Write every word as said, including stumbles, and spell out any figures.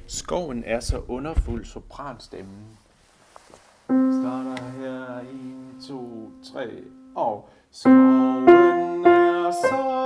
Skoven er så underfuld sopranstemmen. Starter her en, to, tre og skoven er så